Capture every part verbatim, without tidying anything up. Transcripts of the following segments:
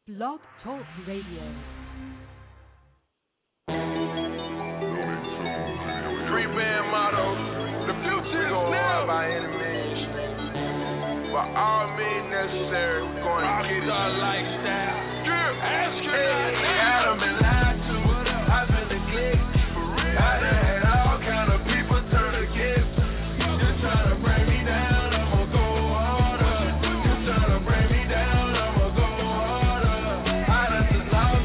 Blog Talk Radio. Three band motto. The future is now. By any means, by all means necessary, we're going to get it. Lifestyle. Ask her. Adam and lied to. I've been neglected. I done had all kind of people turn against me. You're trying to bring me down. I'ma go harder. You're trying to bring me down. I'ma go harder. I done been lost.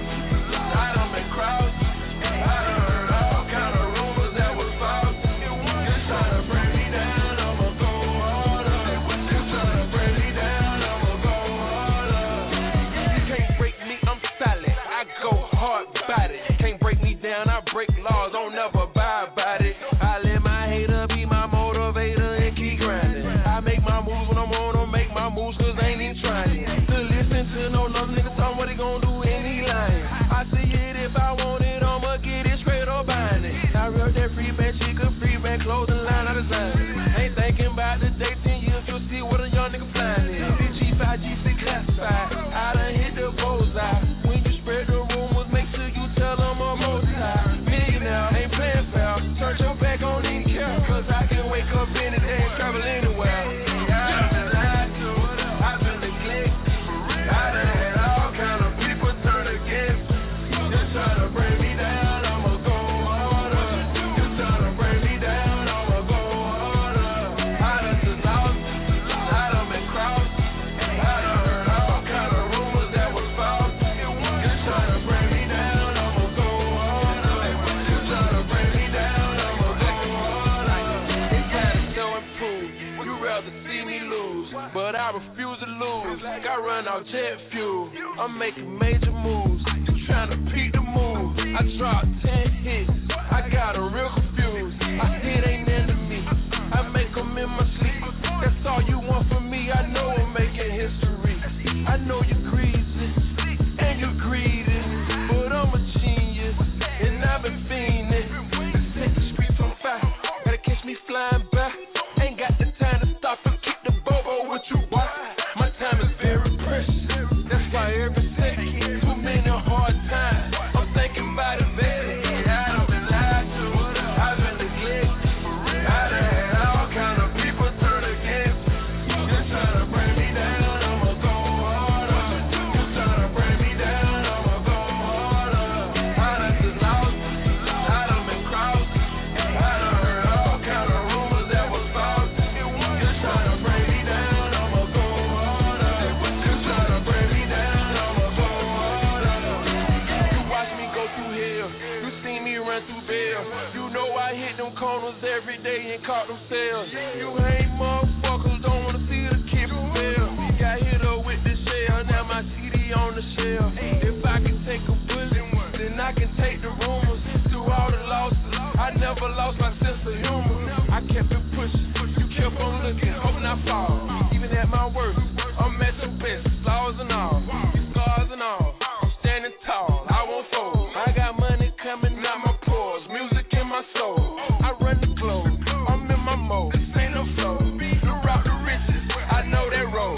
I done been crossed. I done heard all kind of rumors that was false. You're trying to bring me down. I'ma go harder. You're trying to bring me down. I'ma go harder. You can't break me. I'm solid. I go hard about it. Can't break me down. I break laws. Don't never buy about it. I let my hater be my motivator and keep grinding. I make my moves when I'm on them. Make my moves cause I ain't even trying to listen to no other nigga tell me what he gon' do and he lying. I see it if I want it. I'ma get it straight or buying it. I real that free band chica, free band clothing line. I design it. Ain't thinking about the day, ten years. You'll see what a young nigga flying in. G five, G six classified. I done hit the bullseye. When you spread the rumors, make sure you tell them I'm outside. Millionaire, ain't playing fair. Turn your back on any care. Cause I can wake up any day and travel anywhere. I've been lied to. I've been neglected. I done had all kind of people turn against me. Just trying to bring me down. I'ma go harder. Just trying to bring me down. I'ma go harder. I done been lost. I done been crossed. I done heard all kind of rumors that was false. Just trying to bring me down. I'ma go harder. Just trying to bring me down. I'ma go harder. It's time to show and prove. You rather see me lose, but I refuse to lose. I run out jet fuel. I'm making major moves. You trying to peek the move. I dropped ten hits. I got 'em real confused. I hit ain't into me. I make 'em in my sleep. That's all you want from me. I know I'm making history. I know you're greasy and you're greedy, but I'm a genius and I've been fiending to set the streets on fire. Gotta catch me flying by. Ain't got the time to stop and keep the bobo with you. Why? My time is very precious. That's why every second, too many hard times. I'm thinking about it, baby. I done been lied to. I've been neglected. I done had all kind of people turn against me. Just trying to bring me down. I'ma go harder. Just trying to bring me down. I'ma go harder. I done been lost. I done been crossed. I done heard all kind of rumors that was false. Just trying to bring me down. I'ma go harder. Just trying to bring me down. I'ma go harder. You watch me go through hell. You seen me run through bail. You know I hit them corners every day and caught them sales. You hate motherfuckers, don't wanna see the kid fail. Got hit up with the shell, now my C D on the shelf. If I can take a bullet, then I can take the rumors. Through all the losses, I never lost my sense of humor. I kept it pushing, you kept on looking, hoping I fall. Even at my worst, I'm at your best, flaws and all, scars and all. I'm standing tall, I won't fold. I got money coming out my pores, music in my soul. I run the globe, I'm in my mode. This ain't no flow. The route to riches, I know that road.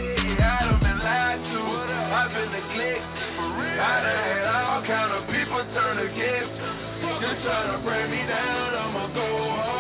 I done been lied to, I've been neglected. I done had all kind of people turn against me. Just trying to bring me down, I'ma go hard.